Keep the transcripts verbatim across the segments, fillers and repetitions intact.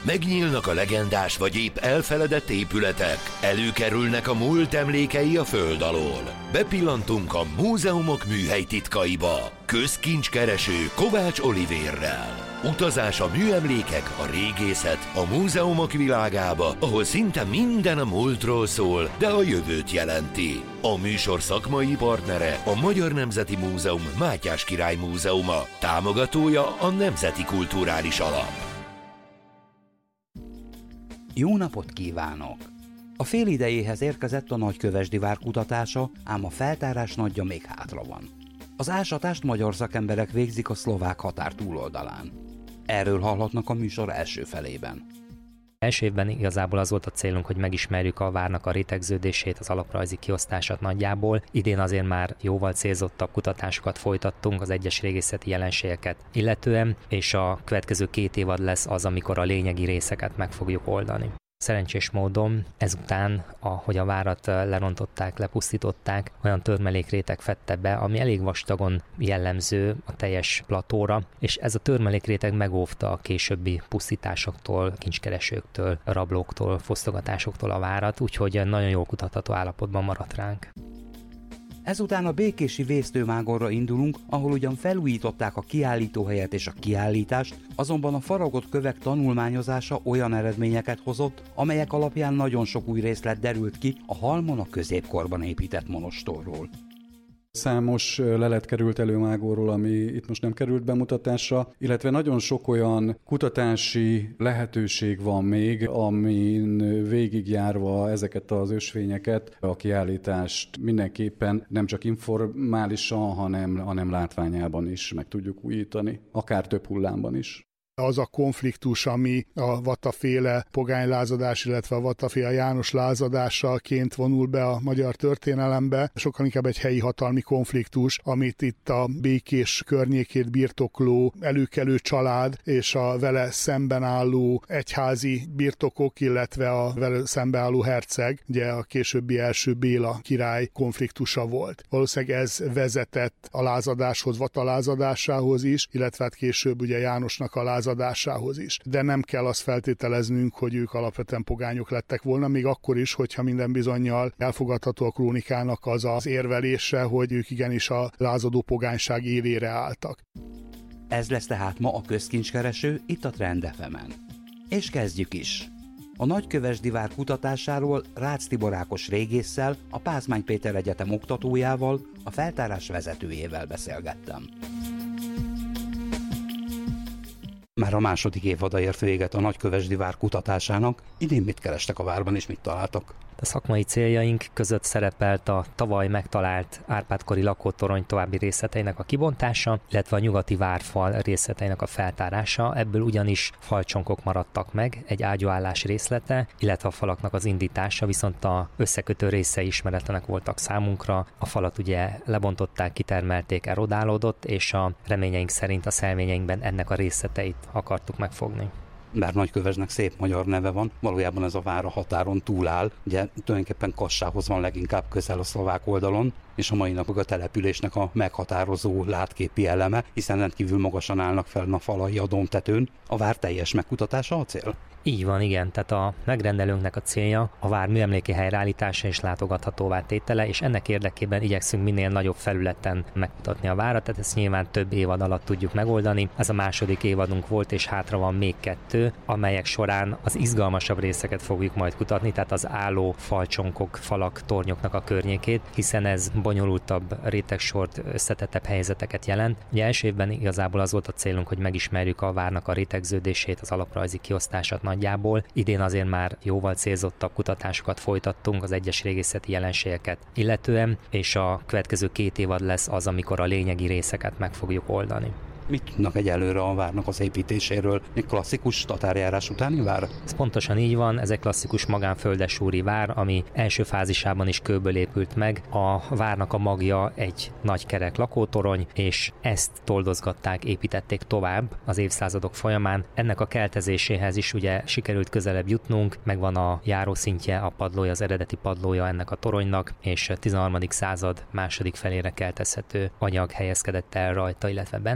Megnyílnak a legendás vagy épp elfeledett épületek, előkerülnek a múlt emlékei a föld alól. Bepillantunk a múzeumok műhely titkaiba. Közkincskereső Kovács Olivérrel. Utazás a műemlékek, a régészet, a múzeumok világába, ahol szinte minden a múltról szól, de a jövőt jelenti. A műsor szakmai partnere a Magyar Nemzeti Múzeum Mátyás Király Múzeuma, támogatója a Nemzeti Kulturális Alap. Jó napot kívánok! A fél idejéhez érkezett a Nagykövesdi vár kutatása, ám a feltárás nagyja még hátra van. Az ásatást magyar szakemberek végzik a szlovák határ túloldalán. Erről hallhatnak a műsor első felében. Első évben igazából az volt a célunk, hogy megismerjük a várnak a rétegződését, az alaprajzi kiosztását nagyjából. Idén azért már jóval célzottabb kutatásokat folytattunk az egyes régészeti jelenségeket illetően, és a következő két évad lesz az, amikor a lényegi részeket meg fogjuk oldani. Szerencsés módon ezután, ahogy a várat lerontották, lepusztították, olyan törmelékréteg fedte be, ami elég vastagon jellemző a teljes platóra, és ez a törmelékréteg megóvta a későbbi pusztításoktól, kincskeresőktől, rablóktól, fosztogatásoktól a várat, úgyhogy nagyon jól kutatható állapotban maradt ránk. Ezután a békési vésztőmágorra indulunk, ahol ugyan felújították a kiállítóhelyet és a kiállítást, azonban a faragott kövek tanulmányozása olyan eredményeket hozott, amelyek alapján nagyon sok új részlet derült ki a halmon a középkorban épített monostorról. Számos lelet került előmágóról, ami itt most nem került bemutatásra, illetve nagyon sok olyan kutatási lehetőség van még, amin végigjárva ezeket az ösvényeket, a kiállítást mindenképpen nem csak informálisan, hanem, hanem látványában is meg tudjuk újítani, akár több hullámban is. Az a konfliktus, ami a Vatta-féle pogánylázadás, illetve a Vatta-féle János lázadásaként vonul be a magyar történelembe, sokkal inkább egy helyi hatalmi konfliktus, amit itt a Békés környékét birtokló előkelő család és a vele szemben álló egyházi birtokok, illetve a vele szemben álló herceg, ugye a későbbi első Béla király konfliktusa volt. Valószínűleg ez vezetett a lázadáshoz, Vatta lázadásához is, illetve hát később ugye Jánosnak a lázadásához is. De nem kell azt feltételeznünk, hogy ők alapvetően pogányok lettek volna, még akkor is, hogyha minden bizonnyal elfogadható a krónikának az az érvelése, hogy ők igenis a lázadó pogányság élére álltak. Ez lesz tehát ma a közkincskereső itt a Trend ef emen. És kezdjük is! A Nagykövesdi vár kutatásáról Rácz Tibor Ákos régésszel, a Pázmány Péter Egyetem oktatójával, a feltárás vezetőjével beszélgettem. Már a második évada ért véget a Nagykövesdi vár kutatásának. Idén mit kerestek a várban és mit találtak? A szakmai céljaink között szerepelt a tavaly megtalált Árpád-kori lakótorony további részleteinek a kibontása, illetve a nyugati várfal részleteinek a feltárása. Ebből ugyanis falcsonkok maradtak meg, egy ágyúállás részlete, illetve a falaknak az indítása, viszont a összekötő részei ismeretlenek voltak számunkra. A falat ugye lebontották, kitermelték, erodálódott, és a reményeink szerint a szelvényeinkben ennek a részleteit akartuk megfogni. Bár Nagykövesdnek szép magyar neve van, valójában ez a vár a határon túl áll, ugye tulajdonképpen Kassához van leginkább közel a szlovák oldalon, és a mai napig a településnek a meghatározó látképi eleme, hiszen rendkívül magasan állnak fel a falai a dombtetőn. A vár teljes megkutatása a cél? Így van, igen. Tehát a megrendelőnknek a célja a vár műemléki helyreállítása és látogathatóvá tétele, és ennek érdekében igyekszünk minél nagyobb felületen megmutatni a várat, tehát ezt nyilván több évad alatt tudjuk megoldani. Ez a második évadunk volt, és hátra van még kettő, amelyek során az izgalmasabb részeket fogjuk majd kutatni, tehát az álló falcsonkok, falak, tornyoknak a környékét, hiszen ez bonyolultabb rétegsort, összetettebb helyzeteket jelent. Ugye első évben igazából az volt a célunk, hogy megismerjük a várnak a rétegződését, az alaprajzi kiosztását nagyjából. Idén azért már jóval célzottabb kutatásokat folytattunk az egyes régészeti jelenségeket illetően, és a következő két évad lesz az, amikor a lényegi részeket meg fogjuk oldani. Mit tudnak egyelőre a várnak az építéséről? Egy klasszikus tatárjárás utáni vár? Ez pontosan így van, ez egy klasszikus magánföldesúri vár, ami első fázisában is kőből épült meg. A várnak a magja egy nagy kerek lakótorony, és ezt toldozgatták, építették tovább az évszázadok folyamán. Ennek a keltezéséhez is ugye sikerült közelebb jutnunk, megvan a járószintje, a padlója, az eredeti padlója ennek a toronynak, és a tizenharmadik század második felére keltezhető anyag helyezkedett el rajta, illetve benne, és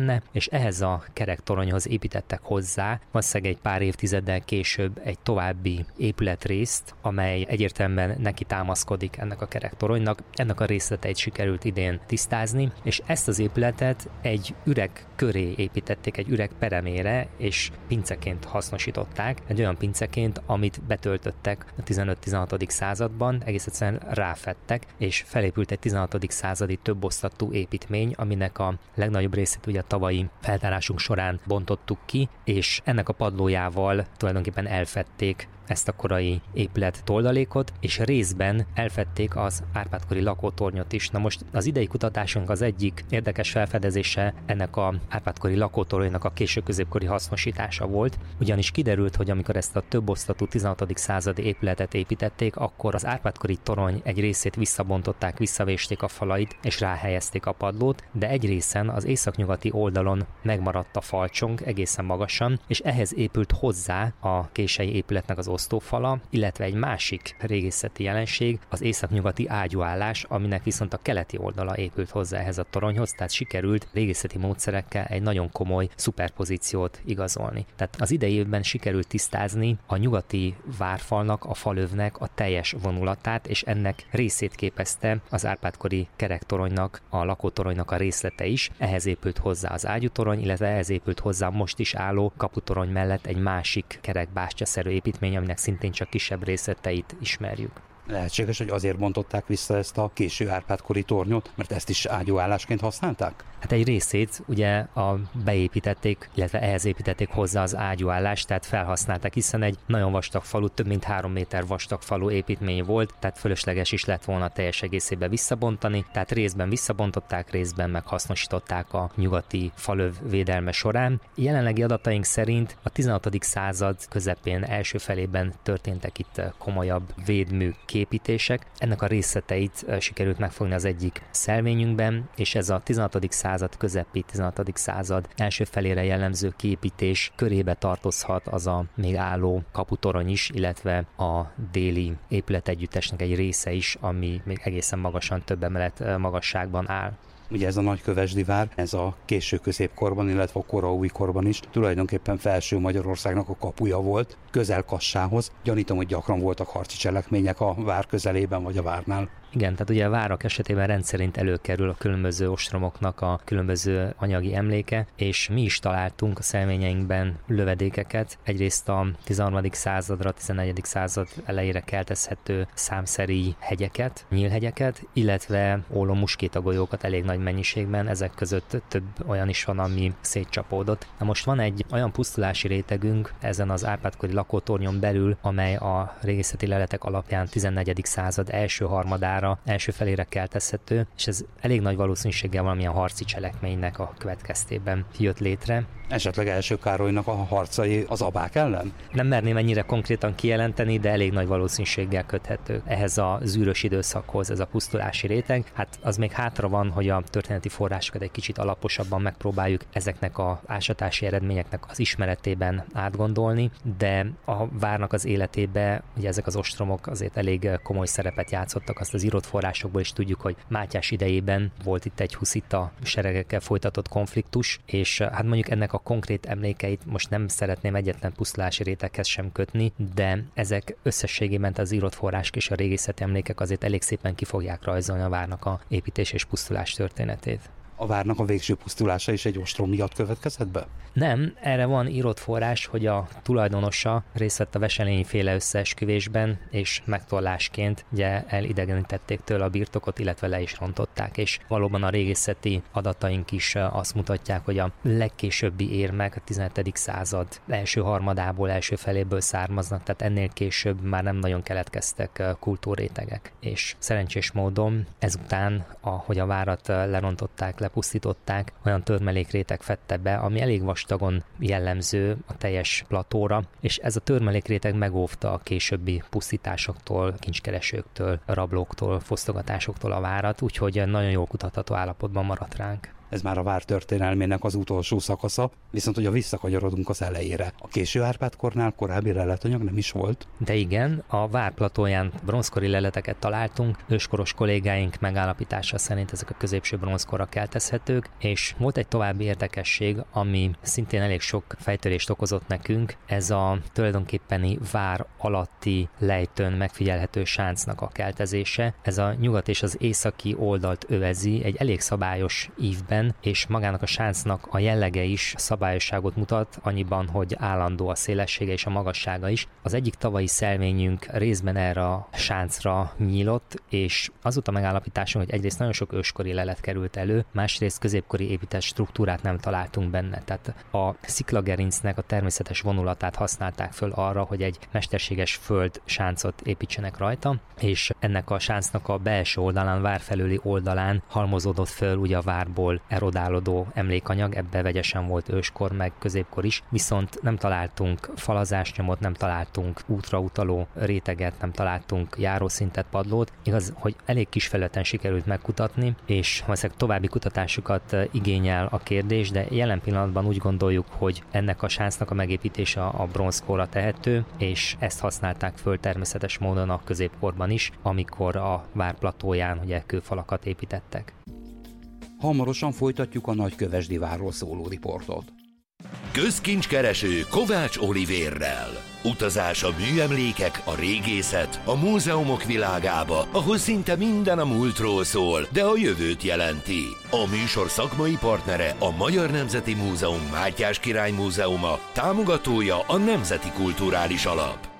és ehhez a kerektoronyhoz építettek hozzá valószínűleg egy pár évtizeddel később egy további épületrészt, amely egyértelműen neki támaszkodik ennek a kerektoronynak. Ennek a részleteit sikerült idén tisztázni, és ezt az épületet egy üreg köré építették, egy üreg peremére, és pinceként hasznosították, egy olyan pinceként, amit betöltöttek a tizenöt-tizenhatodik században, egész egyszerűen ráfettek, és felépült egy tizenhatodik századi többosztatú építmény, aminek a legnagyobb részét ugye a tavalyi feltárásunk során bontottuk ki, és ennek a padlójával tulajdonképpen elfedték ezt a korai épület toldalékot, és részben elfedték az Árpád-kori lakótornyot is. Na most az idei kutatásunk az egyik érdekes felfedezése ennek a Árpád-kori lakótoronynak a késő középkori hasznosítása volt, ugyanis kiderült, hogy amikor ezt a több osztatú tizenhatodik századi épületet építették, akkor az Árpád-kori torony egy részét visszabontották, visszavésték a falait, és ráhelyezték a padlót, de egy részen az északnyugati oldalon megmaradt a falcsong egészen magasan, és ehhez épült hozzá a kései épületnek az osztófala, illetve egy másik régészeti jelenség, az északnyugati ágyúállás, aminek viszont a keleti oldala épült hozzá ehhez a toronyhoz, tehát sikerült régészeti módszerekkel egy nagyon komoly szuperpozíciót igazolni. Tehát az idei évben sikerült tisztázni a nyugati várfalnak, a falövnek a teljes vonulatát, és ennek részét képezte az Árpád-kori kerektoronynak, a lakótoronynak a részlete is. Ehhez épült hozzá az ágyútorony, illetve ehhez épült hozzá most is álló kaputorony mellett egy másik kerekbástyaszerű építmény, aminek szintén csak kisebb részleteit ismerjük. Lehetséges, hogy azért bontották vissza ezt a késő Árpád-kori tornyot, mert ezt is ágyúállásként használták? Hát egy részét ugye a beépítették, illetve ehhez építették hozzá az ágyúállást, tehát felhasználták, hiszen egy nagyon vastag falu, több mint három méter vastag falu építmény volt, tehát fölösleges is lett volna teljes egészében visszabontani, tehát részben visszabontották, részben meghasznosították a nyugati falöv védelme során. Jelenlegi adataink szerint a tizenhatodik század közepén első felében történtek itt komolyabb védmű képítések. Ennek a részleteit sikerült megfogni az egyik szelvényünkben, és ez a tizenhatodik század közepi, tizenhatodik század első felére jellemző kiépítés körébe tartozhat az a még álló kaputorony is, illetve a déli épületegyüttesnek egy része is, ami még egészen magasan, több emelet magasságban áll. Ugye ez a Nagykövesdi vár, ez a késő középkorban, illetve a kora újkorban is tulajdonképpen felső Magyarországnak a kapuja volt, közel Kassához. Gyanítom, hogy gyakran voltak harci cselekmények a vár közelében vagy a várnál. Igen, tehát ugye a várak esetében rendszerint előkerül a különböző ostromoknak a különböző anyagi emléke, és mi is találtunk a szelvényeinkben lövedékeket. Egyrészt a tizenharmadik századra, tizenegyedik század elejére keltezhető számszeri hegyeket, nyílhegyeket, illetve ólom-muskétagolyókat elég nagy mennyiségben, ezek között több olyan is van, ami szétcsapódott. Na most van egy olyan pusztulási rétegünk ezen az Árpád-kori lakótornyon belül, amely a régészeti leletek alapján tizennegyedik század első harmadára, első felére keltezhető, és ez elég nagy valószínűséggel valamilyen harci cselekménynek a következtében jött létre. Esetleg első Károlynak a harcai az abák ellen? Nem merném ennyire konkrétan kijelenteni, de elég nagy valószínűséggel köthető ehhez a zűrös időszakhoz, ez a pusztulási réteg. Hát az még hátra van, hogy a történeti forrásokat egy kicsit alaposabban megpróbáljuk ezeknek az ásatási eredményeknek az ismeretében átgondolni, de a várnak az életébe ugye ezek az ostromok azért elég komoly szerepet játszottak, azt az írott forrásokból is tudjuk, hogy Mátyás idejében volt itt egy huszita seregekkel folytatott konfliktus, és hát mondjuk ennek a konkrét emlékeit most nem szeretném egyetlen pusztulási réteghez sem kötni, de ezek összességében az írott források és a régészeti emlékek azért elég szépen ki fogják rajzolni a várnak a építés és pusztulás történetét. A várnak a végső pusztulása is egy ostrom miatt következett be? Nem, erre van írott forrás, hogy a tulajdonosa részt vett a Wesselényi féle összeesküvésben, és megtorlásként ugye elidegenítették tőle a birtokot, illetve le is rontották, és valóban a régészeti adataink is azt mutatják, hogy a legkésőbbi érmek a tizenhetedik század első harmadából, első feléből származnak, tehát ennél később már nem nagyon keletkeztek kultúrrétegek. És szerencsés módon ezután, ahogy a várat lerontották, lepusztították, olyan törmelékréteg fette be, ami elég vastagon jellemző a teljes platóra, és ez a törmelékréteg megóvta a későbbi pusztításoktól, kincskeresőktől, rablóktól, fosztogatásoktól a várat, úgyhogy nagyon jól kutatható állapotban maradt ránk. ez már a vár történelmének az utolsó szakasza, viszont hogyha visszakanyarodunk az elejére. A késő Árpád-kornál korábbi leletanyag nem is volt. De igen, a vár platóján bronzkori leleteket találtunk, őskoros kollégáink megállapítása szerint ezek a középső bronzkorra keltezhetők, és volt egy további érdekesség, ami szintén elég sok fejtörést okozott nekünk, ez a tulajdonképpeni vár alatti lejtőn megfigyelhető sáncnak a keltezése. Ez a nyugat és az északi oldalt övezi egy elég szabályos ívben, és magának a sáncnak a jellege is szabályosságot mutat, annyiban, hogy állandó a szélessége és a magassága is. Az egyik tavalyi szelvényünk részben erre a sáncra nyílott, és az volt a megállapításunk, hogy egyrészt nagyon sok őskori lelet került elő, másrészt középkori épített struktúrát nem találtunk benne. Tehát a sziklagerincnek a természetes vonulatát használták föl arra, hogy egy mesterséges föld sáncot építsenek rajta, és ennek a sáncnak a belső oldalán, várfelőli oldalán halmozódott föl ugye a várból erodálódó emlékanyag, ebbe vegyesen volt őskor, meg középkor is, viszont nem találtunk falazásnyomot, nem találtunk útra utaló réteget, nem találtunk járószintet, padlót. Igaz, hogy elég kis felületen sikerült megkutatni, és valószínűleg további kutatásukat igényel a kérdés, de jelen pillanatban úgy gondoljuk, hogy ennek a sáncnak a megépítése a bronzkorra tehető, és ezt használták föl természetes módon a középkorban is, amikor a vár platóján ugye kőfalakat építettek. Hamarosan folytatjuk a Nagykövesdi várról szóló riportot. Közkincskereső Kovács Olivérrel. Utazás a műemlékek, a régészet, a múzeumok világába, ahol szinte minden a múltról szól, de a jövőt jelenti. A műsor szakmai partnere a Magyar Nemzeti Múzeum Mátyás Király Múzeuma, támogatója a Nemzeti Kulturális Alap.